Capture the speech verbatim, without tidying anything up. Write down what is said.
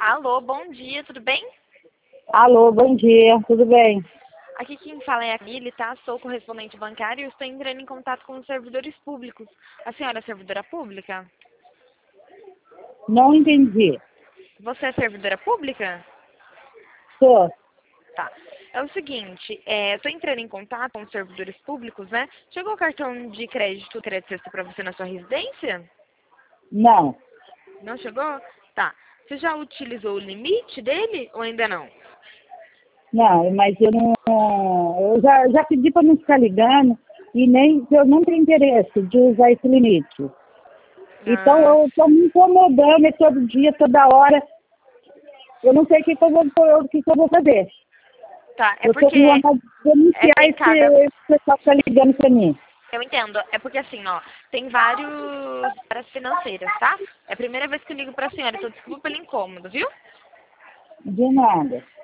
Alô, bom dia, tudo bem? Alô, bom dia, tudo bem? Aqui quem fala é a Camille, tá? Sou correspondente bancário e estou entrando em contato com os servidores públicos. A senhora é servidora pública? Não entendi. Você é servidora pública? Sou. Tá. É o seguinte, é, eu estou entrando em contato com os servidores públicos, né? Chegou o cartão de crédito, crédito sexta para você na sua residência? Não, Não chegou? Tá. Você já utilizou o limite dele ou ainda não? não, mas eu não. Eu já, já pedi para não ficar ligando e nem eu não tenho interesse de usar esse limite. Então Ah, eu estou me incomodando e todo dia, toda hora. Eu não sei o que, que, eu, vou, o que, que eu vou fazer. tá. É Eu estou com porque vontade de é, denunciar tem esse, cada. esse pessoal que está ligando para mim. Eu entendo. É porque assim, ó, tem vários áreas financeiras, tá? É a primeira vez que eu ligo pra senhora, então desculpa pelo incômodo, viu? De nada.